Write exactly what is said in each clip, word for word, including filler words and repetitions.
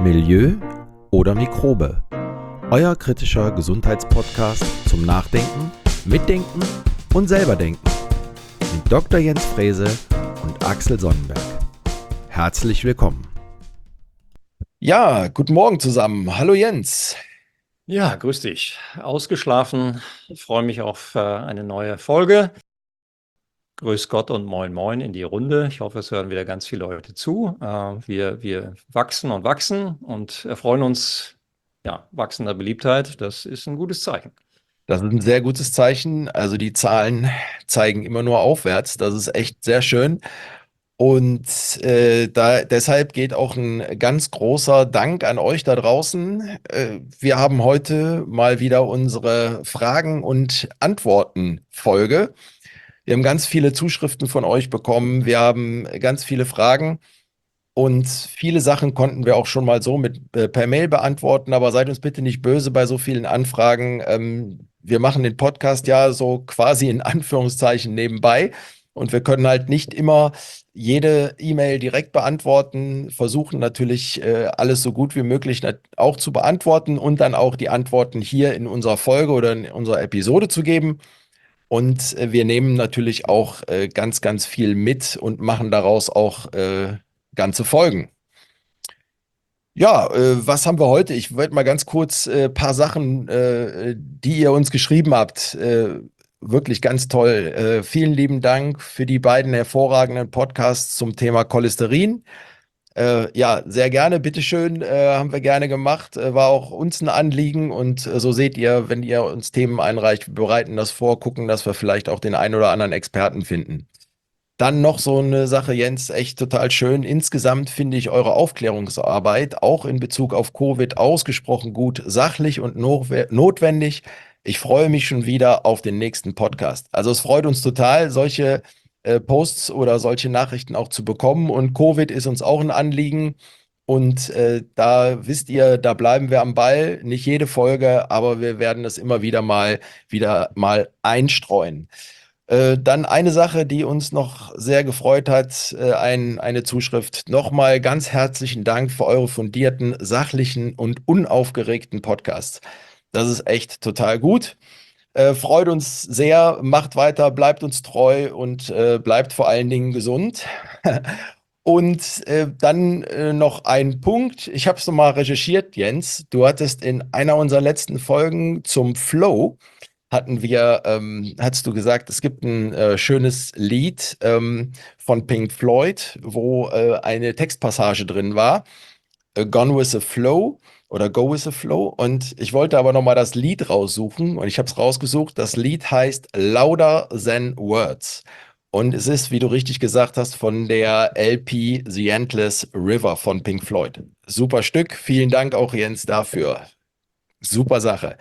Milieu oder Mikrobe? Euer kritischer Gesundheitspodcast zum Nachdenken, Mitdenken und selberdenken mit Doktor Jens Frese und Axel Sonnenberg. Herzlich willkommen. Ja, guten Morgen zusammen. Hallo Jens. Ja, grüß dich. Ausgeschlafen. Ich freue mich auf äh, eine neue Folge. Grüß Gott und moin moin in die Runde. Ich hoffe, es hören wieder ganz viele Leute zu. Äh, wir, wir wachsen und wachsen und erfreuen uns ja, wachsender Beliebtheit. Das ist ein gutes Zeichen. Das ist ein sehr gutes Zeichen. Also die Zahlen zeigen immer nur aufwärts. Das ist echt sehr schön. Und äh, da, deshalb geht auch ein ganz großer Dank an euch da draußen. Äh, wir haben heute mal wieder unsere Fragen- und Antworten-Folge. Wir haben ganz viele Zuschriften von euch bekommen. Wir haben ganz viele Fragen und viele Sachen konnten wir auch schon mal so mit äh, per Mail beantworten. Aber seid uns bitte nicht böse bei so vielen Anfragen. Ähm, wir machen den Podcast ja so quasi in Anführungszeichen nebenbei. Und wir können halt nicht immer jede E-Mail direkt beantworten, versuchen natürlich äh, alles so gut wie möglich nat- auch zu beantworten und dann auch die Antworten hier in unserer Folge oder in unserer Episode zu geben. Und äh, wir nehmen natürlich auch äh, ganz, ganz viel mit und machen daraus auch äh, ganze Folgen. Ja, äh, was haben wir heute? Ich wollte mal ganz kurz ein äh, paar Sachen, äh, die ihr uns geschrieben habt. Äh, wirklich ganz toll. Äh, vielen lieben Dank für die beiden hervorragenden Podcasts zum Thema Cholesterin. Äh, ja, sehr gerne, bitteschön, äh, haben wir gerne gemacht. Äh, war auch uns ein Anliegen und äh, so seht ihr, wenn ihr uns Themen einreicht, wir bereiten das vor, gucken, dass wir vielleicht auch den einen oder anderen Experten finden. Dann noch so eine Sache, Jens, echt total schön. Insgesamt finde ich eure Aufklärungsarbeit auch in Bezug auf Covid ausgesprochen gut, sachlich und notwe- notwendig. Ich freue mich schon wieder auf den nächsten Podcast. Also es freut uns total, solche äh, Posts oder solche Nachrichten auch zu bekommen. Und Covid ist uns auch ein Anliegen. Und äh, da wisst ihr, da bleiben wir am Ball. Nicht jede Folge, aber wir werden das immer wieder mal wieder mal einstreuen. Äh, dann eine Sache, die uns noch sehr gefreut hat, äh, ein, eine Zuschrift. Nochmal ganz herzlichen Dank für eure fundierten, sachlichen und unaufgeregten Podcasts. Das ist echt total gut. Äh, freut uns sehr, macht weiter, bleibt uns treu und äh, bleibt vor allen Dingen gesund. Und äh, dann äh, noch ein Punkt. Ich habe es nochmal recherchiert, Jens. Du hattest in einer unserer letzten Folgen zum Flow hatten wir, ähm, hattest du gesagt, es gibt ein äh, schönes Lied ähm, von Pink Floyd, wo äh, eine Textpassage drin war, äh, Gone with the Flow oder Go with the Flow. Und ich wollte aber nochmal das Lied raussuchen und ich habe es rausgesucht. Das Lied heißt Louder Than Words. Und es ist, wie du richtig gesagt hast, von der L P The Endless River von Pink Floyd. Super Stück. Vielen Dank auch, Jens, dafür. Super Sache.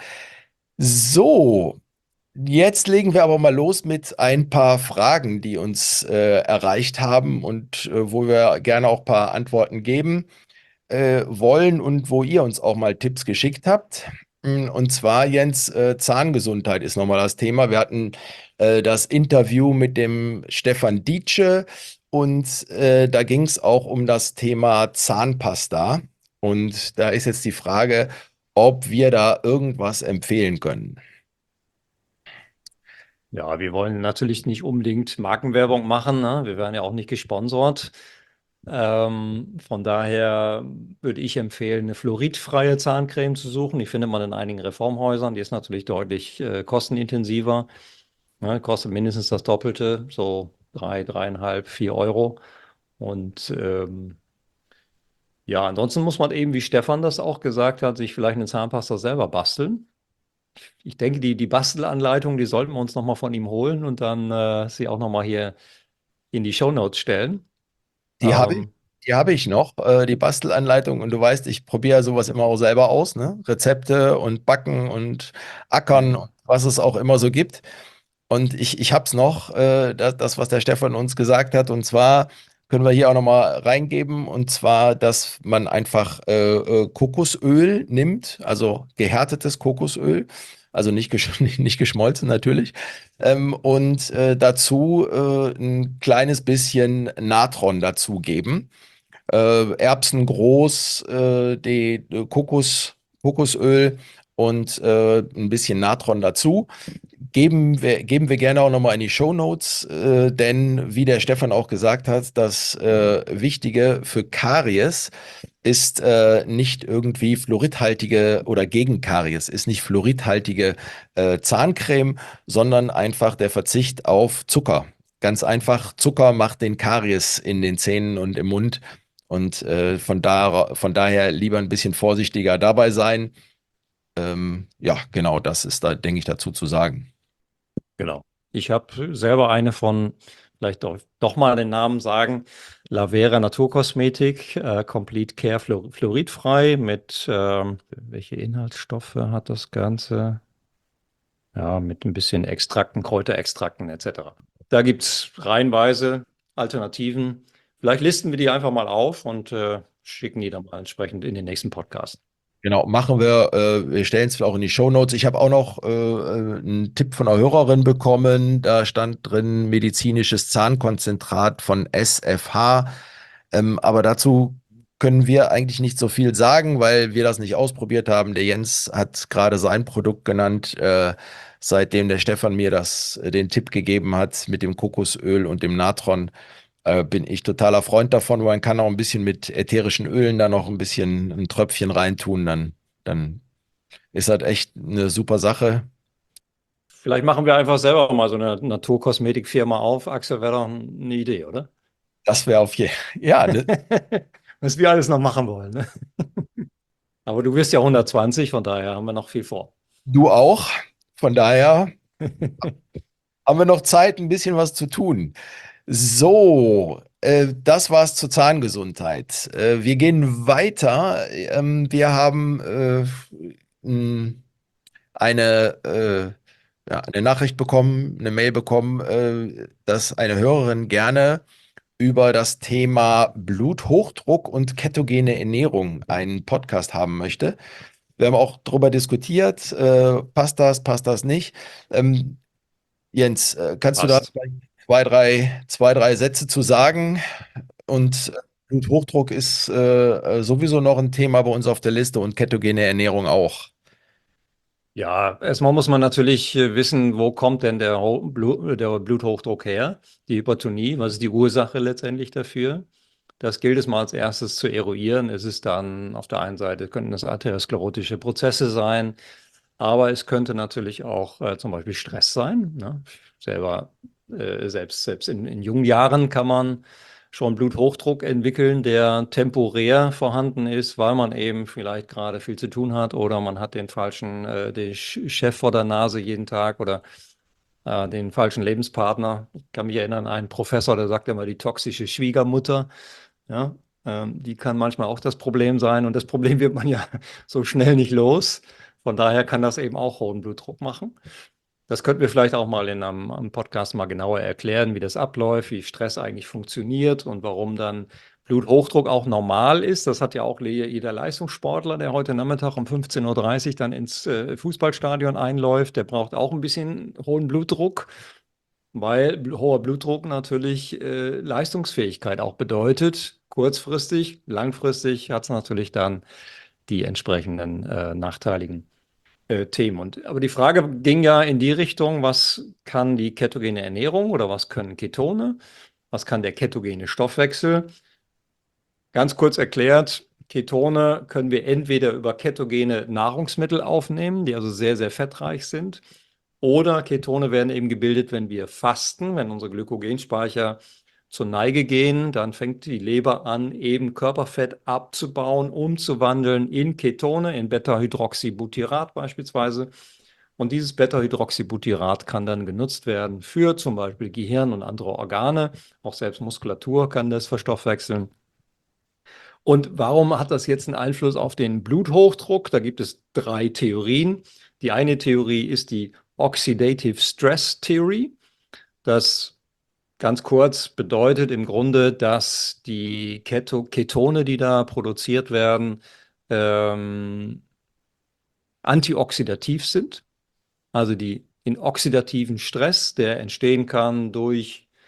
So, jetzt legen wir aber mal los mit ein paar Fragen, die uns äh, erreicht haben und äh, wo wir gerne auch ein paar Antworten geben äh, wollen und wo ihr uns auch mal Tipps geschickt habt. Mm, Und zwar, Jens, äh, Zahngesundheit ist nochmal das Thema. Wir hatten äh, das Interview mit dem Stefan Dietsche und äh, da ging es auch um das Thema Zahnpasta. Und da ist jetzt die Frage, ob wir da irgendwas empfehlen können. Ja, wir wollen natürlich nicht unbedingt Markenwerbung machen, ne? Wir werden ja auch nicht gesponsert. Ähm, von daher würde ich empfehlen, eine fluoridfreie Zahncreme zu suchen. Die findet man in einigen Reformhäusern. Die ist natürlich deutlich äh, kostenintensiver. Ne? Kostet mindestens das Doppelte, so drei, dreieinhalb, vier Euro. Und ähm, ja, ansonsten muss man eben, wie Stefan das auch gesagt hat, sich vielleicht eine Zahnpasta selber basteln. Ich denke, die, die Bastelanleitung, die sollten wir uns nochmal von ihm holen und dann äh, sie auch nochmal hier in die Shownotes stellen. Die habe ich, Ähm, die habe ich noch, äh, die Bastelanleitung. Und du weißt, ich probiere sowas immer auch selber aus, ne? Rezepte und Backen und Ackern mhm. und was es auch immer so gibt. Und ich, ich habe es noch, äh, das, das, was der Stefan uns gesagt hat. Und zwar können wir hier auch nochmal reingeben. Und zwar, dass man einfach äh, äh, Kokosöl nimmt, also gehärtetes Kokosöl. Also nicht, gesch nicht, nicht geschmolzen natürlich. Ähm, und äh, dazu äh, ein kleines bisschen Natron dazugeben. äh, Erbsen groß, äh, die äh, Kokos, Kokosöl und äh, ein bisschen Natron dazu. Geben wir, geben wir gerne auch nochmal in die Shownotes, äh, denn wie der Stefan auch gesagt hat, das äh, Wichtige für Karies ist äh, nicht irgendwie fluoridhaltige oder gegen Karies, ist nicht fluoridhaltige äh, Zahncreme, sondern einfach der Verzicht auf Zucker. Ganz einfach, Zucker macht den Karies in den Zähnen und im Mund. Und äh, von da, von daher lieber ein bisschen vorsichtiger dabei sein. Ähm, ja, genau, das ist da, denke ich, dazu zu sagen. Genau. Ich habe selber eine von, vielleicht doch, doch mal den Namen sagen, Lavera Naturkosmetik, äh, Complete Care Fluor fluoridfrei mit, ähm, welche Inhaltsstoffe hat das Ganze? Ja, mit ein bisschen Extrakten, Kräuterextrakten et cetera. Da gibt es reihenweise Alternativen. Vielleicht listen wir die einfach mal auf und äh, schicken die dann mal entsprechend in den nächsten Podcast. Genau, machen wir. Äh, wir stellen es auch in die Shownotes. Ich habe auch noch äh, äh, einen Tipp von einer Hörerin bekommen. Da stand drin medizinisches Zahnkonzentrat von S F H. Ähm, aber dazu können wir eigentlich nicht so viel sagen, weil wir das nicht ausprobiert haben. Der Jens hat gerade sein Produkt genannt, äh, seitdem der Stefan mir das, äh, den Tipp gegeben hat mit dem Kokosöl und dem Natron. Äh, bin ich totaler Freund davon. Man kann auch ein bisschen mit ätherischen Ölen da noch ein bisschen ein Tröpfchen reintun, dann, dann ist das echt eine super Sache. Vielleicht machen wir einfach selber mal so eine Naturkosmetikfirma auf. Axel, wäre doch eine Idee, oder? Das wäre auf jeden Fall, ja, ne, Was wir alles noch machen wollen. Ne? Aber du bist ja hundertzwanzig, von daher haben wir noch viel vor. du auch. Von daher haben wir noch Zeit, ein bisschen was zu tun. So, äh, das war's zur Zahngesundheit. Äh, wir gehen weiter. Ähm, wir haben äh, m, eine, äh, ja, eine Nachricht bekommen, eine Mail bekommen, äh, dass eine Hörerin gerne über das Thema Bluthochdruck und ketogene Ernährung einen Podcast haben möchte. Wir haben auch darüber diskutiert, äh, passt das, passt das nicht. Ähm, Jens, äh, kannst du da Passt. vielleicht zwei, drei, zwei, drei Sätze zu sagen? Und äh, Bluthochdruck ist äh, äh, sowieso noch ein Thema bei uns auf der Liste und ketogene Ernährung auch. Ja, erstmal muss man natürlich äh, wissen, wo kommt denn der, Ho- Blu der Bluthochdruck her? Die Hypertonie, was ist die Ursache letztendlich dafür? Das gilt es mal als erstes zu eruieren. Es ist dann auf der einen Seite, könnten es arteriosklerotische Prozesse sein, aber es könnte natürlich auch äh, zum Beispiel Stress sein. Ne? Selber, äh, selbst, selbst in, in jungen Jahren kann man schon Bluthochdruck entwickeln, der temporär vorhanden ist, weil man eben vielleicht gerade viel zu tun hat oder man hat den falschen äh, den Sch- Chef vor der Nase jeden Tag oder äh, den falschen Lebenspartner. Ich kann mich erinnern an einen Professor, der sagt immer die toxische Schwiegermutter. Ja, ähm, die kann manchmal auch das Problem sein und das Problem wird man ja so schnell nicht los. Von daher kann das eben auch hohen Blutdruck machen. Das könnten wir vielleicht auch mal in einem, einem Podcast mal genauer erklären, wie das abläuft, wie Stress eigentlich funktioniert und warum dann Bluthochdruck auch normal ist. Das hat ja auch jeder Leistungssportler, der heute Nachmittag um fünfzehn Uhr dreißig dann ins äh, Fußballstadion einläuft. Der braucht auch ein bisschen hohen Blutdruck, weil bl- hoher Blutdruck natürlich äh, Leistungsfähigkeit auch bedeutet. Kurzfristig, langfristig hat es natürlich dann die entsprechenden äh, nachteiligen äh, Themen. Und, aber die Frage ging ja in die Richtung, was kann die ketogene Ernährung oder was können Ketone? Was kann der ketogene Stoffwechsel? Ganz kurz erklärt, Ketone können wir entweder über ketogene Nahrungsmittel aufnehmen, die also sehr, sehr fettreich sind, oder Ketone werden eben gebildet, wenn wir fasten, wenn unsere Glykogenspeicher zur Neige gehen, dann fängt die Leber an, eben Körperfett abzubauen, umzuwandeln in Ketone, in Beta-Hydroxybutyrat beispielsweise. Und dieses Beta-Hydroxybutyrat kann dann genutzt werden für zum Beispiel Gehirn und andere Organe. Auch selbst Muskulatur kann das verstoffwechseln. Und warum hat das jetzt einen Einfluss auf den Bluthochdruck? Da gibt es drei Theorien. Die eine Theorie ist die Oxidative Stress Theory. Das ganz kurz bedeutet im Grunde, dass die Keto Ketone, die da produziert werden, ähm, antioxidativ sind. Also die in oxidativen Stress, der entstehen kann durch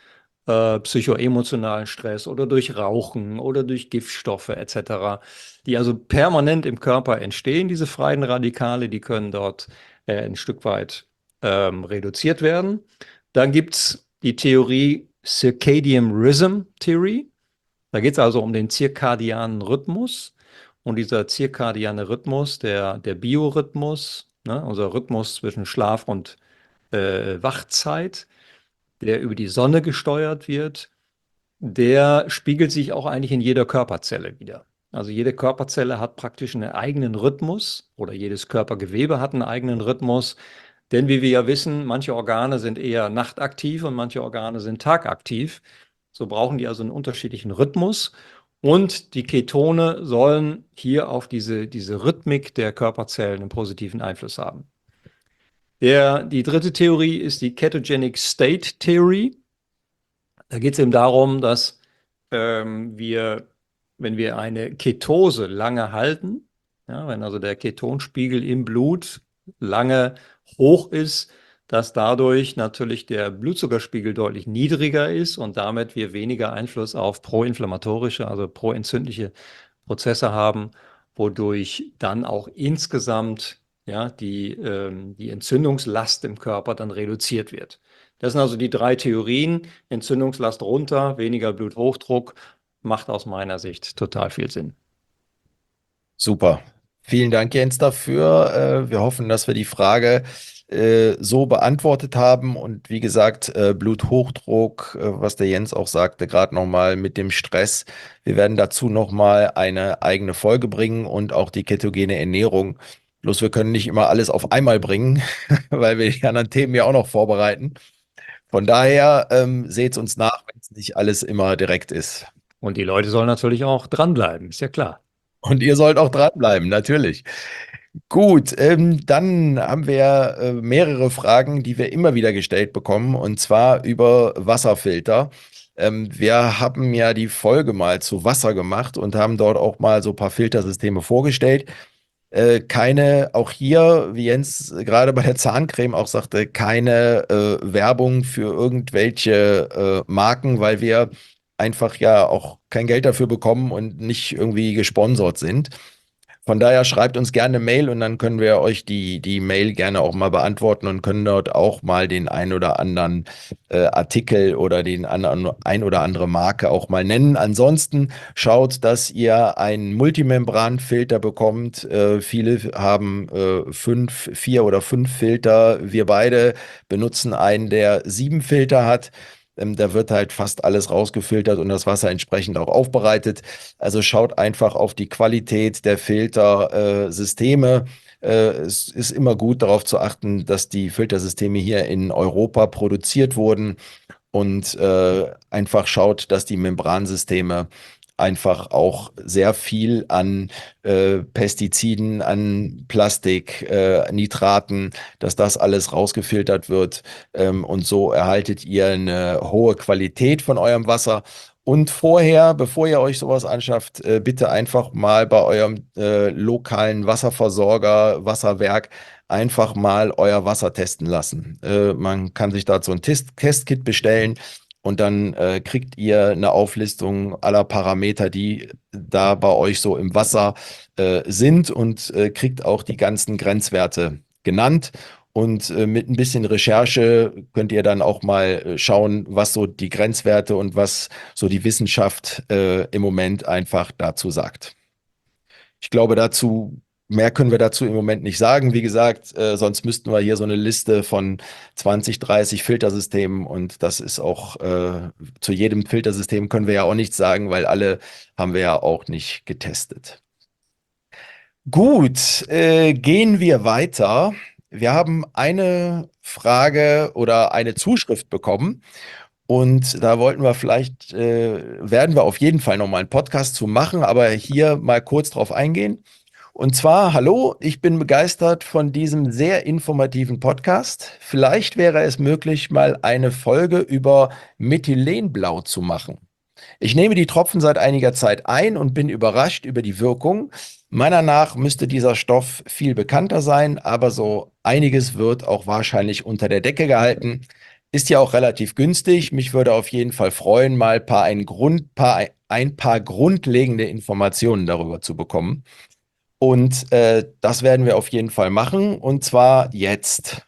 äh, psychoemotionalen Stress oder durch Rauchen oder durch Giftstoffe et cetera, die also permanent im Körper entstehen, diese freien Radikale, die können dort äh, ein Stück weit ähm, reduziert werden. Dann gibt es die Theorie Circadian Rhythm Theory. Da geht es also um den zirkadianen Rhythmus. Und dieser zirkadiane Rhythmus, der, der Biorhythmus, ne, unser Rhythmus zwischen Schlaf und äh, Wachzeit, der über die Sonne gesteuert wird, der spiegelt sich auch eigentlich in jeder Körperzelle wieder. Also jede Körperzelle hat praktisch einen eigenen Rhythmus oder jedes Körpergewebe hat einen eigenen Rhythmus. Denn wie wir ja wissen, manche Organe sind eher nachtaktiv und manche Organe sind tagaktiv. So brauchen die also einen unterschiedlichen Rhythmus. Und die Ketone sollen hier auf diese, diese Rhythmik der Körperzellen einen positiven Einfluss haben. Der, die dritte Theorie ist die Ketogenic State Theory. Da geht es eben darum, dass ähm, wir, wenn wir eine Ketose lange halten, ja, wenn also der Ketonspiegel im Blut lange hoch ist, dass dadurch natürlich der Blutzuckerspiegel deutlich niedriger ist und damit wir weniger Einfluss auf proinflammatorische, also proentzündliche Prozesse haben, wodurch dann auch insgesamt ja, die, ähm, die Entzündungslast im Körper dann reduziert wird. Das sind also die drei Theorien. Entzündungslast runter, weniger Bluthochdruck, macht aus meiner Sicht total viel Sinn. Super. Vielen Dank, Jens, dafür. Äh, wir hoffen, dass wir die Frage äh, so beantwortet haben. Und wie gesagt, äh, Bluthochdruck, äh, was der Jens auch sagte, gerade nochmal mit dem Stress. Wir werden dazu nochmal eine eigene Folge bringen und auch die ketogene Ernährung. Bloß wir können nicht immer alles auf einmal bringen, weil wir die anderen Themen ja auch noch vorbereiten. Von daher ähm, seht uns nach, wenn es nicht alles immer direkt ist. Und die Leute sollen natürlich auch dranbleiben, ist ja klar. Und ihr sollt auch dranbleiben, natürlich. Gut, ähm, dann haben wir äh, mehrere Fragen, die wir immer wieder gestellt bekommen, und zwar über Wasserfilter. Ähm, wir haben ja die Folge mal zu Wasser gemacht und haben dort auch mal so ein paar Filtersysteme vorgestellt. Äh, keine, auch hier, wie Jens gerade bei der Zahncreme auch sagte, keine äh, Werbung für irgendwelche äh, Marken, weil wir einfach ja auch kein Geld dafür bekommen und nicht irgendwie gesponsert sind. Von daher schreibt uns gerne eine Mail und dann können wir euch die, die Mail gerne auch mal beantworten und können dort auch mal den ein oder anderen äh, Artikel oder den anderen, ein oder andere Marke auch mal nennen. Ansonsten schaut, dass ihr einen Multimembranfilter bekommt. Äh, viele haben äh, fünf, vier oder fünf Filter. Wir beide benutzen einen, der sieben Filter hat. Ähm, da wird halt fast alles rausgefiltert und das Wasser entsprechend auch aufbereitet. Also schaut einfach auf die Qualität der Filtersysteme. Äh, es ist immer gut darauf zu achten, dass die Filtersysteme hier in Europa produziert wurden und äh, einfach schaut, dass die Membransysteme einfach auch sehr viel an äh, Pestiziden, an Plastik, äh, Nitraten, dass das alles rausgefiltert wird. Ähm, und so erhaltet ihr eine hohe Qualität von eurem Wasser. Und vorher, bevor ihr euch sowas anschafft, äh, bitte einfach mal bei eurem äh, lokalen Wasserversorger, Wasserwerk, einfach mal euer Wasser testen lassen. Äh, man kann sich dazu ein Test Testkit bestellen und dann äh, kriegt ihr eine Auflistung aller Parameter, die da bei euch so im Wasser äh, sind und äh, kriegt auch die ganzen Grenzwerte genannt. Und äh, mit ein bisschen Recherche könnt ihr dann auch mal äh, schauen, was so die Grenzwerte und was so die Wissenschaft äh, im Moment einfach dazu sagt. Ich glaube, dazu, mehr können wir dazu im Moment nicht sagen. Wie gesagt, äh, sonst müssten wir hier so eine Liste von zwanzig, dreißig Filtersystemen und das ist auch, äh, zu jedem Filtersystem können wir ja auch nichts sagen, weil alle haben wir ja auch nicht getestet. Gut, äh, gehen wir weiter. Wir haben eine Frage oder eine Zuschrift bekommen. Und da wollten wir vielleicht, äh, werden wir auf jeden Fall nochmal einen Podcast zu machen, aber hier mal kurz drauf eingehen. Und zwar, hallo, ich bin begeistert von diesem sehr informativen Podcast. Vielleicht wäre es möglich, mal eine Folge über Methylenblau zu machen. Ich nehme die Tropfen seit einiger Zeit ein und bin überrascht über die Wirkung. Meiner nach müsste dieser Stoff viel bekannter sein, aber so einiges wird auch wahrscheinlich unter der Decke gehalten. ist ja auch relativ günstig. Mich würde auf jeden Fall freuen, mal paar ein Grund, paar, ein paar grundlegende Informationen darüber zu bekommen. Und äh, das werden wir auf jeden Fall machen. Und zwar jetzt.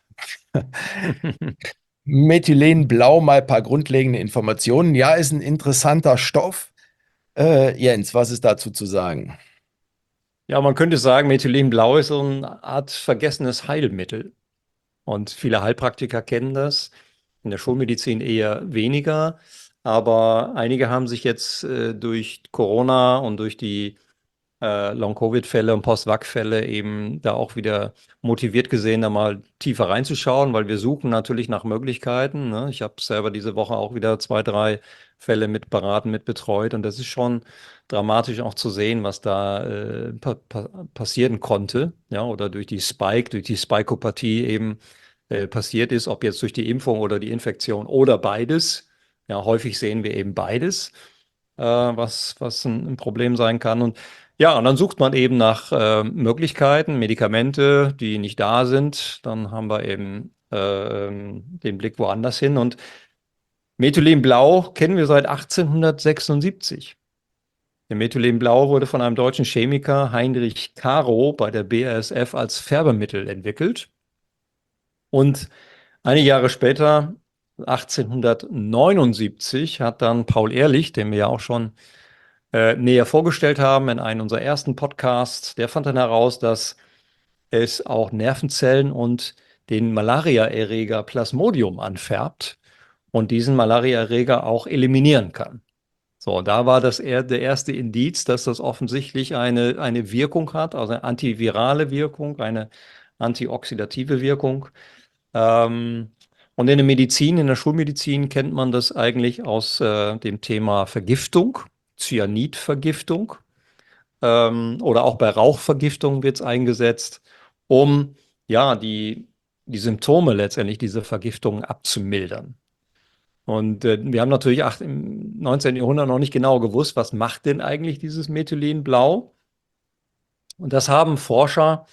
Methylenblau, mal ein paar grundlegende Informationen. Ja, ist ein interessanter Stoff. Äh, Jens, was ist dazu zu sagen? Ja, man könnte sagen, Methylenblau ist so eine Art vergessenes Heilmittel. Und viele Heilpraktiker kennen das, in der Schulmedizin eher weniger. Aber einige haben sich jetzt äh, durch Corona und durch die äh, Long-Covid-Fälle und Post-Vac-Fälle eben da auch wieder motiviert gesehen, da mal tiefer reinzuschauen, weil wir suchen natürlich nach Möglichkeiten. Ne? Ich habe selber diese Woche auch wieder zwei, drei Fälle mit beraten, mit betreut und das ist schon dramatisch auch zu sehen, was da äh, pa pa passieren konnte, ja, oder durch die Spike, durch die Spikopathie eben äh, passiert ist, ob jetzt durch die Impfung oder die Infektion oder beides. Ja, häufig sehen wir eben beides, äh, was, was ein, ein Problem sein kann. Und ja, und dann sucht man eben nach äh, Möglichkeiten, Medikamente, die nicht da sind. Dann haben wir eben äh, ähm, den Blick woanders hin. Und Methylenblau kennen wir seit achtzehnhundertsechsundsiebzig. Der Methylenblau wurde von einem deutschen Chemiker, Heinrich Caro, bei der B A S F als Färbemittel entwickelt. Und einige Jahre später, achtzehnhundertneunundsiebzig, hat dann Paul Ehrlich, den wir ja auch schon äh, näher vorgestellt haben in einem unserer ersten Podcasts, der fand dann heraus, dass es auch Nervenzellen und den Malariaerreger Plasmodium anfärbt und diesen Malariaerreger auch eliminieren kann. So, da war das eher der erste Indiz, dass das offensichtlich eine, eine Wirkung hat, also eine antivirale Wirkung, eine antioxidative Wirkung. Ähm, und in der Medizin, in der Schulmedizin kennt man das eigentlich aus äh, dem Thema Vergiftung, Cyanidvergiftung, ähm, oder auch bei Rauchvergiftung wird es eingesetzt, um ja die, die Symptome letztendlich dieser Vergiftung abzumildern. Und äh, wir haben natürlich ach, im neunzehnten. Jahrhundert noch nicht genau gewusst, was macht denn eigentlich dieses Methylenblau? Und das haben Forscher,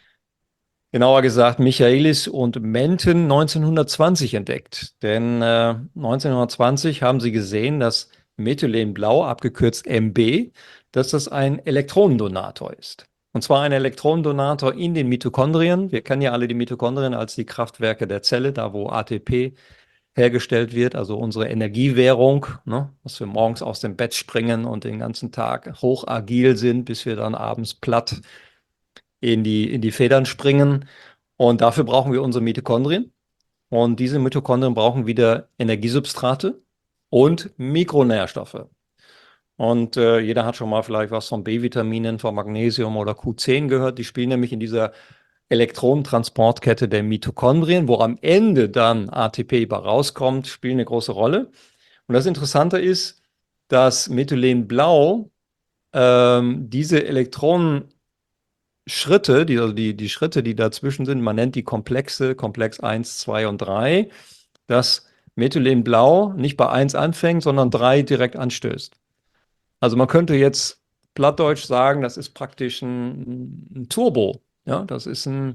genauer gesagt Michaelis und Menten, neunzehnhundertzwanzig entdeckt. Denn äh, neunzehnhundertzwanzig haben sie gesehen, dass Methylenblau, abgekürzt M B, dass das ein Elektronendonator ist. Und zwar ein Elektronendonator in den Mitochondrien. Wir kennen ja alle die Mitochondrien als die Kraftwerke der Zelle, da wo A T P hergestellt wird, also unsere Energiewährung, ne, dass wir morgens aus dem Bett springen und den ganzen Tag hochagil sind, bis wir dann abends platt in die, in die Federn springen. Und dafür brauchen wir unsere Mitochondrien. Und diese Mitochondrien brauchen wieder Energiesubstrate und Mikronährstoffe. Und äh, jeder hat schon mal vielleicht was von B-Vitaminen, von Magnesium oder Q zehn gehört. Die spielen nämlich in dieser Elektronentransportkette der Mitochondrien, wo am Ende dann A T P bei rauskommt, spielen eine große Rolle. Und das Interessante ist, dass Methylenblau ähm, diese Elektronenschritte, die, also die, die Schritte, die dazwischen sind, man nennt die Komplexe, Komplex eins, zwei und drei, dass Methylenblau nicht bei eins anfängt, sondern drei direkt anstößt. Also man könnte jetzt plattdeutsch sagen, das ist praktisch ein, ein Turbo. Ja, das ist ein,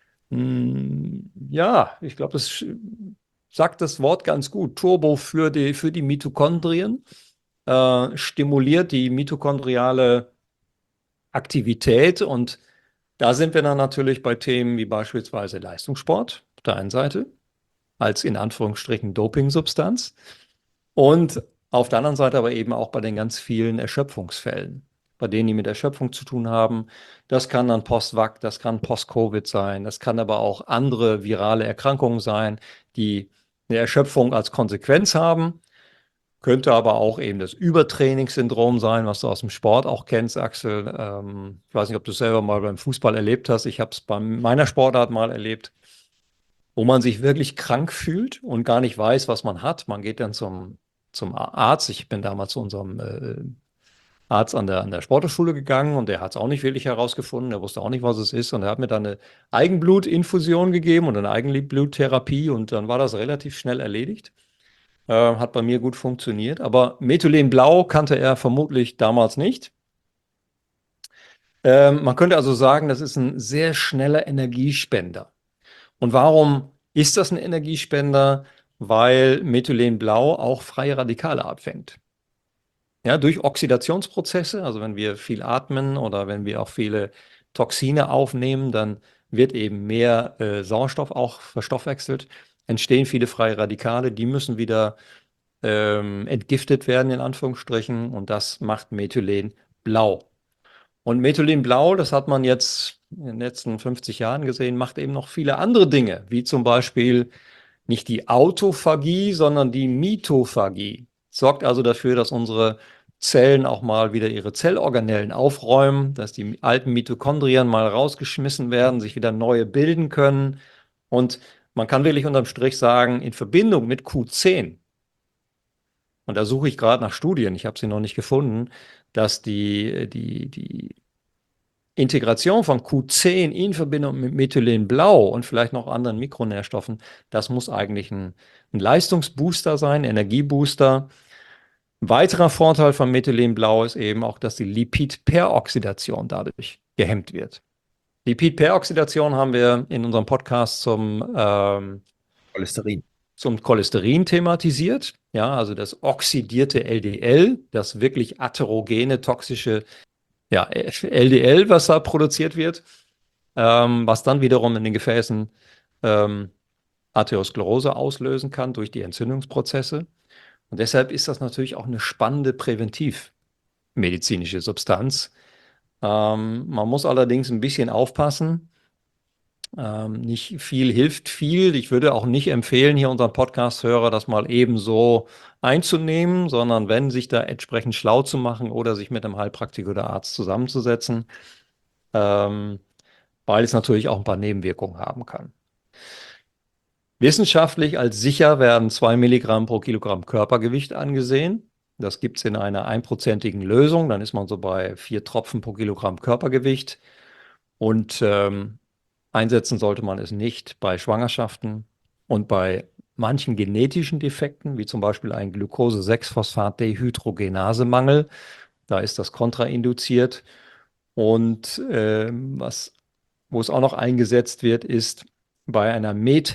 ein ja, ich glaube, das sch- sagt das Wort ganz gut. Turbo für die, für die Mitochondrien, äh, stimuliert die mitochondriale Aktivität und da sind wir dann natürlich bei Themen wie beispielsweise Leistungssport auf der einen Seite als in Anführungsstrichen Dopingsubstanz und auf der anderen Seite aber eben auch bei den ganz vielen Erschöpfungsfällen, bei denen, die mit Erschöpfung zu tun haben. Das kann dann Post-Vac, das kann Post-Covid sein, das kann aber auch andere virale Erkrankungen sein, die eine Erschöpfung als Konsequenz haben. Könnte aber auch eben das Übertrainingssyndrom sein, was du aus dem Sport auch kennst, Axel. Ähm, ich weiß nicht, ob du es selber mal beim Fußball erlebt hast. Ich habe es bei meiner Sportart mal erlebt, wo man sich wirklich krank fühlt und gar nicht weiß, was man hat. Man geht dann zum, zum Arzt. Ich bin damals zu unserem äh, Arzt an der, an der Sporthochschule gegangen und der hat es auch nicht wirklich herausgefunden. Der wusste auch nicht, was es ist. Und er hat mir dann eine Eigenblutinfusion gegeben und eine Eigenbluttherapie und dann war das relativ schnell erledigt. Äh, hat bei mir gut funktioniert. Aber Methylenblau kannte er vermutlich damals nicht. Ähm, man könnte also sagen, das ist ein sehr schneller Energiespender. Und warum ist das ein Energiespender? weil Methylenblau auch freie Radikale abfängt. Ja, durch Oxidationsprozesse, also wenn wir viel atmen oder wenn wir auch viele Toxine aufnehmen, dann wird eben mehr äh, Sauerstoff auch verstoffwechselt, entstehen viele freie Radikale, die müssen wieder ähm, entgiftet werden, in Anführungsstrichen, und das macht Methylen blau. Und Methylenblau, das hat man jetzt in den letzten fünfzig Jahren gesehen, macht eben noch viele andere Dinge, wie zum Beispiel nicht die Autophagie, sondern die Mitophagie. Sorgt also dafür, dass unsere Zellen auch mal wieder ihre Zellorganellen aufräumen, dass die alten Mitochondrien mal rausgeschmissen werden, sich wieder neue bilden können. Und man kann wirklich unterm Strich sagen, in Verbindung mit Q zehn, und da suche ich gerade nach Studien, ich habe sie noch nicht gefunden, dass die, die, die Integration von Q zehn in Verbindung mit Methylenblau und vielleicht noch anderen Mikronährstoffen, das muss eigentlich ein, ein Leistungsbooster sein, Energiebooster. Ein weiterer Vorteil von Methylenblau ist eben auch, dass die Lipidperoxidation dadurch gehemmt wird. Lipidperoxidation haben wir in unserem Podcast zum, ähm, Cholesterin. zum Cholesterin thematisiert. Ja, also das oxidierte L D L, das wirklich atherogene, toxische, ja, L D L, was da produziert wird, ähm, was dann wiederum in den Gefäßen ähm, Arteriosklerose auslösen kann durch die Entzündungsprozesse. Und deshalb ist das natürlich auch eine spannende präventivmedizinische Substanz. Ähm, man muss allerdings ein bisschen aufpassen. Ähm, nicht viel hilft viel. Ich würde auch nicht empfehlen, hier unseren Podcast-Hörer das mal ebenso einzunehmen, sondern wenn, sich da entsprechend schlau zu machen oder sich mit einem Heilpraktiker oder Arzt zusammenzusetzen, ähm, weil es natürlich auch ein paar Nebenwirkungen haben kann. Wissenschaftlich als sicher werden zwei Milligramm pro Kilogramm Körpergewicht angesehen. Das gibt es in einer einprozentigen Lösung. Dann ist man so bei vier Tropfen pro Kilogramm Körpergewicht. Und ähm, einsetzen sollte man es nicht bei Schwangerschaften und bei manchen genetischen Defekten, wie zum Beispiel ein Glucose-sechs-Phosphat-Dehydrogenase-Mangel. Da ist das kontraindiziert. Und ähm, was, wo es auch noch eingesetzt wird, ist bei einer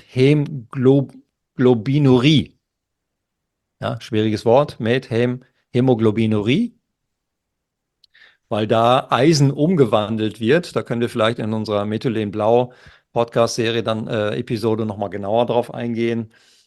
Methemoglobinurie. Ja, schwieriges Wort, Methemoglobinurie, weil da Eisen umgewandelt wird. Da können wir vielleicht in unserer Methylenblau Podcast-Serie dann äh, Episode nochmal genauer drauf eingehen.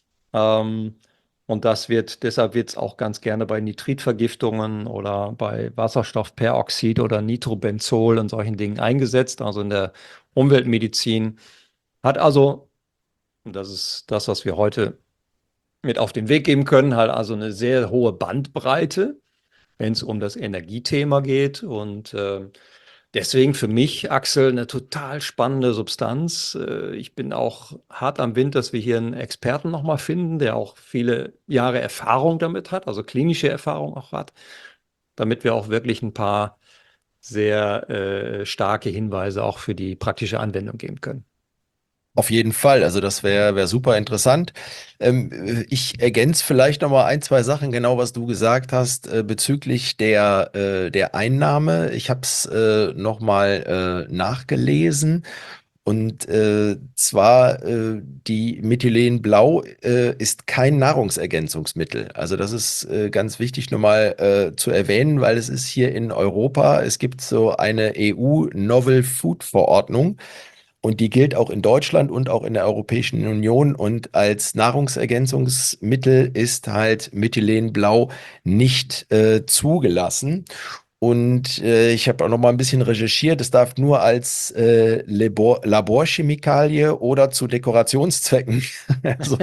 Ähm, und das wird, deshalb wird es auch ganz gerne bei Nitritvergiftungen oder bei Wasserstoffperoxid oder Nitrobenzol und solchen Dingen eingesetzt, also in der Umweltmedizin. Hat also, und das ist das, was wir heute mit auf den Weg geben können, halt also eine sehr hohe Bandbreite, wenn es um das Energiethema geht. Und äh, deswegen für mich, Axel, eine total spannende Substanz. Äh, ich bin auch hart am Wind, dass wir hier einen Experten nochmal finden, der auch viele Jahre Erfahrung damit hat, also klinische Erfahrung auch hat, damit wir auch wirklich ein paar sehr äh, starke Hinweise auch für die praktische Anwendung geben können. Auf jeden Fall, also das wäre wär super interessant. Ähm, äh, ich ergänze vielleicht noch mal ein, zwei Sachen, genau was du gesagt hast, äh, bezüglich der, äh, der Einnahme. Ich habe es äh, noch mal äh, nachgelesen. Und äh, zwar äh, die Methylenblau äh, ist kein Nahrungsergänzungsmittel. Also das ist äh, ganz wichtig nochmal äh, zu erwähnen, weil es ist hier in Europa, es gibt so eine E U Novel Food Verordnung und die gilt auch in Deutschland und auch in der Europäischen Union. Und als Nahrungsergänzungsmittel ist halt Methylenblau nicht äh, zugelassen. Und äh, ich habe auch noch mal ein bisschen recherchiert. Es darf nur als äh, Labor Laborchemikalie oder zu Dekorationszwecken, also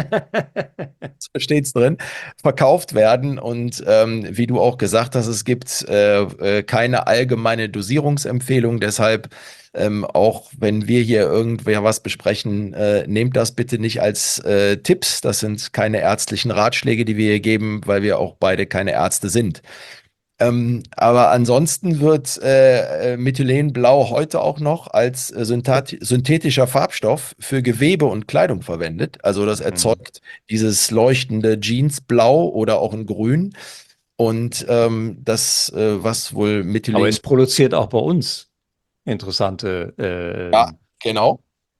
so steht's drin, verkauft werden. Und ähm, wie du auch gesagt hast, es gibt äh, äh, keine allgemeine Dosierungsempfehlung. Deshalb ähm, auch wenn wir hier irgendwer was besprechen, äh, nehmt das bitte nicht als äh, Tipps. Das sind keine ärztlichen Ratschläge, die wir hier geben, weil wir auch beide keine Ärzte sind. Ähm, aber ansonsten wird äh, äh, Methylenblau heute auch noch als äh, synthet synthetischer Farbstoff für Gewebe und Kleidung verwendet. Also das Mhm. erzeugt dieses leuchtende Jeansblau oder auch ein Grün. Und ähm, das, äh, was wohl Aber Methylen, es produziert auch bei uns interessante ja, äh, genau.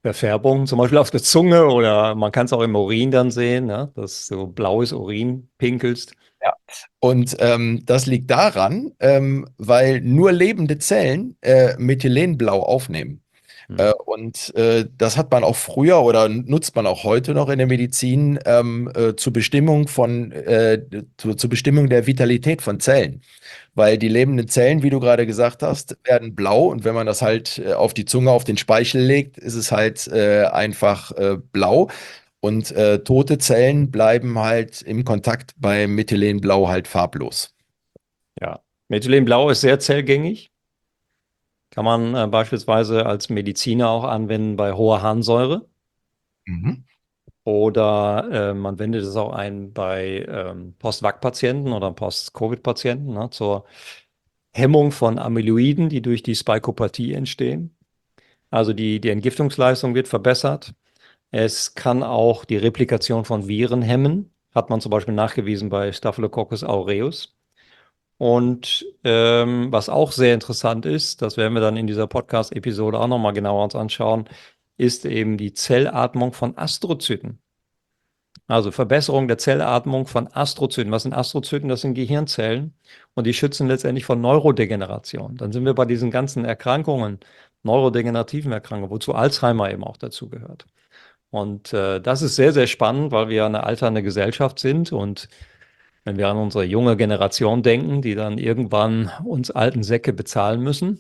Verfärbung, zum Beispiel auf der Zunge oder man kann es auch im Urin dann sehen, ne? Dass du blaues Urin pinkelst. Ja. Und ähm, das liegt daran, ähm, weil nur lebende Zellen äh, Methylenblau aufnehmen. Hm. Äh, und äh, das hat man auch früher oder nutzt man auch heute noch in der Medizin ähm, äh, zur Bestimmung von, äh, zu, zur Bestimmung der Vitalität von Zellen. Weil die lebenden Zellen, wie du gerade gesagt hast, werden blau und wenn man das halt äh, auf die Zunge, auf den Speichel legt, ist es halt äh, einfach äh, blau. Und äh, tote Zellen bleiben halt im Kontakt bei Methylenblau halt farblos. Ja. Methylenblau ist sehr zellgängig. Kann man äh, beispielsweise als Mediziner auch anwenden bei hoher Harnsäure. Mhm. Oder äh, man wendet es auch ein bei ähm, Post-Vac-Patienten oder Post-Covid-Patienten, ne, zur Hemmung von Amyloiden, die durch die Spikeopathie entstehen. Also die, die Entgiftungsleistung wird verbessert. Es kann auch die Replikation von Viren hemmen. Hat man zum Beispiel nachgewiesen bei Staphylococcus aureus. Und ähm, was auch sehr interessant ist, das werden wir dann in dieser Podcast-Episode auch nochmal genauer uns anschauen, ist eben die Zellatmung von Astrozyten. Also Verbesserung der Zellatmung von Astrozyten. Was sind Astrozyten? Das sind Gehirnzellen und die schützen letztendlich vor Neurodegeneration. Dann sind wir bei diesen ganzen Erkrankungen, neurodegenerativen Erkrankungen, wozu Alzheimer eben auch dazu gehört. Und äh, das ist sehr, sehr spannend, weil wir eine alternde Gesellschaft sind und wenn wir an unsere junge Generation denken, die dann irgendwann uns alten Säcke bezahlen müssen,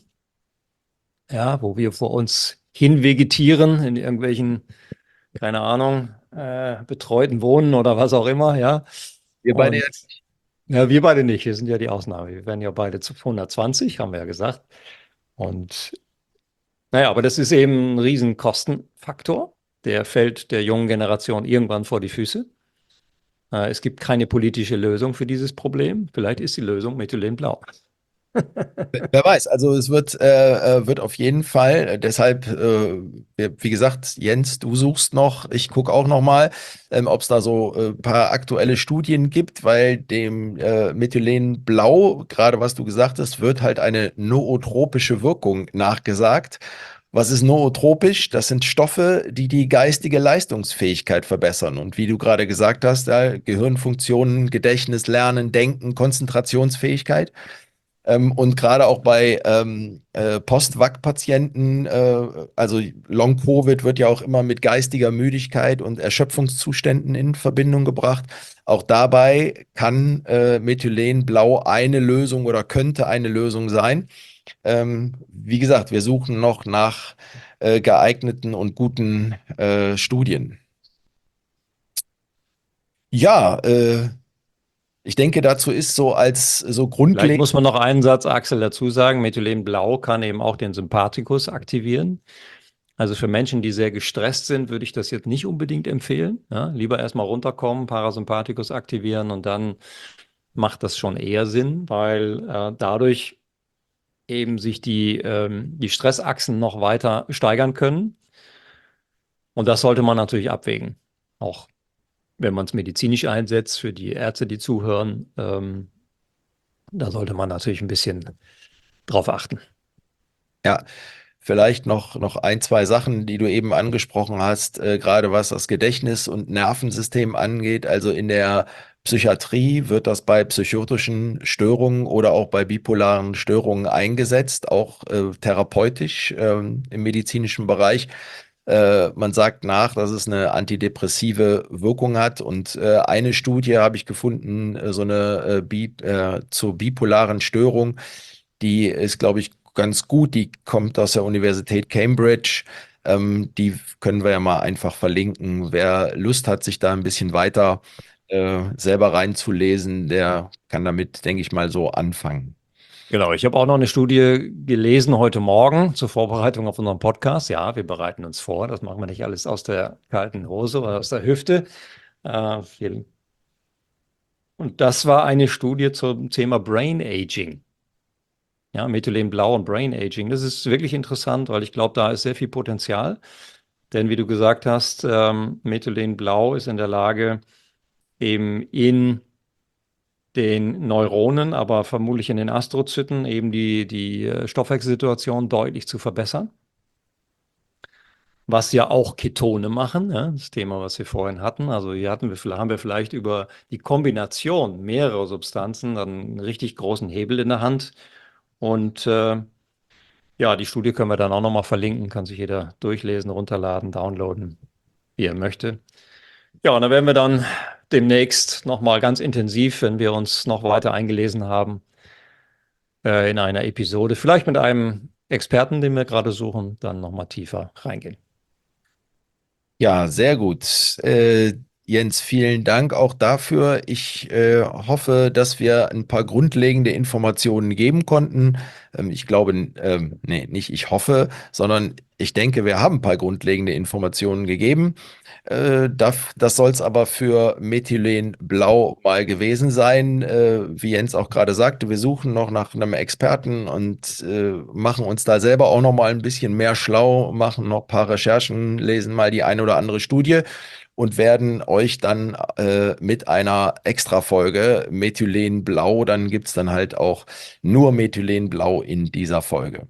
ja, wo wir vor uns hinvegetieren in irgendwelchen, keine Ahnung, äh, betreuten Wohnen oder was auch immer, ja. Wir beide Und ja, wir beide nicht, wir sind ja die Ausnahme. Wir werden ja beide zu hundertzwanzig, haben wir ja gesagt. Und naja, aber das ist eben ein riesen Kostenfaktor. Der fällt der jungen Generation irgendwann vor die Füße. Äh, es gibt keine politische Lösung für dieses Problem. Vielleicht ist die Lösung Methylenblau. Wer weiß, also es wird, äh, äh, wird auf jeden Fall, äh, deshalb, äh, wir- wie gesagt, Jens, du suchst noch, ich gucke auch noch mal, ähm, ob es da so ein äh, paar aktuelle Studien gibt, weil dem äh, Methylenblau, gerade was du gesagt hast, wird halt eine nootropische Wirkung nachgesagt. Was ist nootropisch? Das sind Stoffe, die die geistige Leistungsfähigkeit verbessern. Und wie du gerade gesagt hast, ja, Gehirnfunktionen, Gedächtnis, Lernen, Denken, Konzentrationsfähigkeit. Ähm, und gerade auch bei ähm, äh, Post-Vac-Patienten, äh, also Long-Covid wird ja auch immer mit geistiger Müdigkeit und Erschöpfungszuständen in Verbindung gebracht. Auch dabei kann äh, Methylenblau eine Lösung oder könnte eine Lösung sein. Ähm, wie gesagt, wir suchen noch nach äh, geeigneten und guten äh, Studien. Ja, äh, ich denke, dazu ist so als so Vielleicht grundlegend. muss man noch einen Satz, Axel, dazu sagen. Methylenblau kann eben auch den Sympathikus aktivieren. Also für Menschen, die sehr gestresst sind, würde ich das jetzt nicht unbedingt empfehlen. Ja, lieber erstmal runterkommen, Parasympathikus aktivieren und dann macht das schon eher Sinn, weil äh, dadurch eben sich die, ähm, die Stressachsen noch weiter steigern können. Und das sollte man natürlich abwägen. Auch wenn man es medizinisch einsetzt, für die Ärzte, die zuhören, ähm, da sollte man natürlich ein bisschen drauf achten. Ja, vielleicht noch, noch ein, zwei Sachen, die du eben angesprochen hast, äh, gerade was das Gedächtnis und Nervensystem angeht. Also in der Psychiatrie wird das bei psychotischen Störungen oder auch bei bipolaren Störungen eingesetzt, auch äh, therapeutisch ähm, im medizinischen Bereich. Äh, man sagt nach, dass es eine antidepressive Wirkung hat. Und äh, eine Studie habe ich gefunden, äh, so eine äh, bi äh, zur bipolaren Störung, die ist, glaube ich, ganz gut. Die kommt aus der Universität Cambridge. Ähm, die können wir ja mal einfach verlinken. Wer Lust hat, sich da ein bisschen weiter äh, selber reinzulesen, der kann damit, denke ich mal, so anfangen. Genau, ich habe auch noch eine Studie gelesen heute Morgen zur Vorbereitung auf unseren Podcast. Ja, wir bereiten uns vor. Das machen wir nicht alles aus der kalten Hose oder aus der Hüfte. Äh, viel. Und das war eine Studie zum Thema Brain Aging. Ja, Methylenblau und Brain Aging. Das ist wirklich interessant, weil ich glaube, da ist sehr viel Potenzial. Denn wie du gesagt hast, ähm, Methylenblau ist in der Lage, eben in den Neuronen, aber vermutlich in den Astrozyten eben die, die äh, Stoffwechselsituation deutlich zu verbessern. was ja auch Ketone machen, ja, das Thema, was wir vorhin hatten. Also hier hatten wir, haben wir vielleicht über die Kombination mehrerer Substanzen dann einen richtig großen Hebel in der Hand. Und äh, ja, die Studie können wir dann auch nochmal verlinken, kann sich jeder durchlesen, runterladen, downloaden, wie er möchte. Ja, und dann werden wir dann demnächst nochmal ganz intensiv, wenn wir uns noch weiter eingelesen haben, äh, in einer Episode, vielleicht mit einem Experten, den wir gerade suchen, dann nochmal tiefer reingehen. Ja, sehr gut. Äh, Jens, vielen Dank auch dafür. Ich äh, hoffe, dass wir ein paar grundlegende Informationen geben konnten. Ähm, ich glaube, ähm, nee, nicht ich hoffe, sondern ich denke, wir haben ein paar grundlegende Informationen gegeben. Äh, das das soll es aber für Methylenblau mal gewesen sein. Äh, wie Jens auch gerade sagte, wir suchen noch nach einem Experten und äh, machen uns da selber auch noch mal ein bisschen mehr schlau, machen noch ein paar Recherchen, lesen mal die eine oder andere Studie und werden euch dann äh, mit einer Extra-Folge Methylenblau, dann gibt es dann halt auch nur Methylenblau in dieser Folge.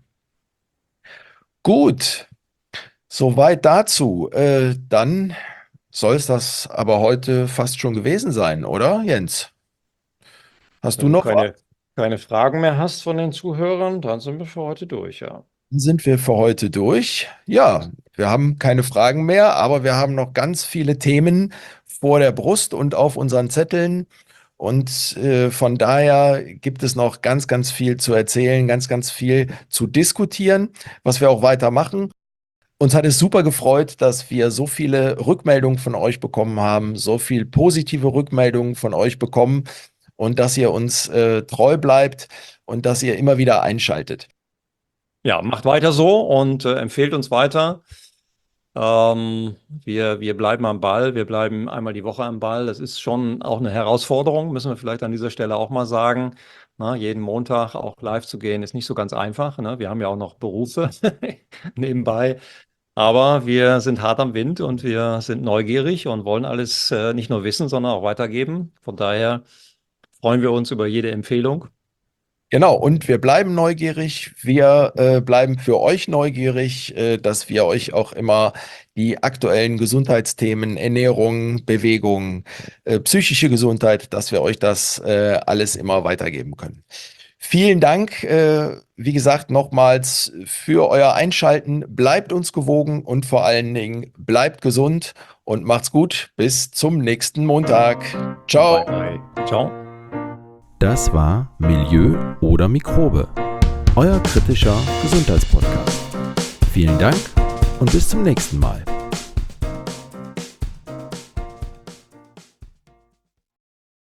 Gut, soweit dazu. Äh, dann soll es das aber heute fast schon gewesen sein, oder, Jens? Hast du Wenn du noch was? keine, keine Fragen mehr hast von den Zuhörern, dann sind wir für heute durch, ja. Dann sind wir für heute durch. Ja, wir haben keine Fragen mehr, aber wir haben noch ganz viele Themen vor der Brust und auf unseren Zetteln. Und äh, von daher gibt es noch ganz, ganz viel zu erzählen, ganz, ganz viel zu diskutieren, was wir auch weitermachen. Uns hat es super gefreut, dass wir so viele Rückmeldungen von euch bekommen haben, so viel positive Rückmeldungen von euch bekommen und dass ihr uns äh, treu bleibt und dass ihr immer wieder einschaltet. Ja, macht weiter so und äh, empfehlt uns weiter. Ähm, wir, wir bleiben am Ball, wir bleiben einmal die Woche am Ball. Das ist schon auch eine Herausforderung, müssen wir vielleicht an dieser Stelle auch mal sagen. Na, jeden Montag auch live zu gehen, ist nicht so ganz einfach. Ne? Wir haben ja auch noch Berufe nebenbei. Aber wir sind hart am Wind und wir sind neugierig und wollen alles äh, nicht nur wissen, sondern auch weitergeben. Von daher freuen wir uns über jede Empfehlung. Genau, und wir bleiben neugierig. Wir äh, bleiben für euch neugierig, äh, dass wir euch auch immer die aktuellen Gesundheitsthemen, Ernährung, Bewegung, äh, psychische Gesundheit, dass wir euch das äh, alles immer weitergeben können. Vielen Dank, äh, wie gesagt, nochmals für euer Einschalten. Bleibt uns gewogen und vor allen Dingen bleibt gesund und macht's gut. Bis zum nächsten Montag. Ciao. Bye, bye. Ciao. Das war Milieu oder Mikrobe, euer kritischer Gesundheitspodcast. Vielen Dank und bis zum nächsten Mal.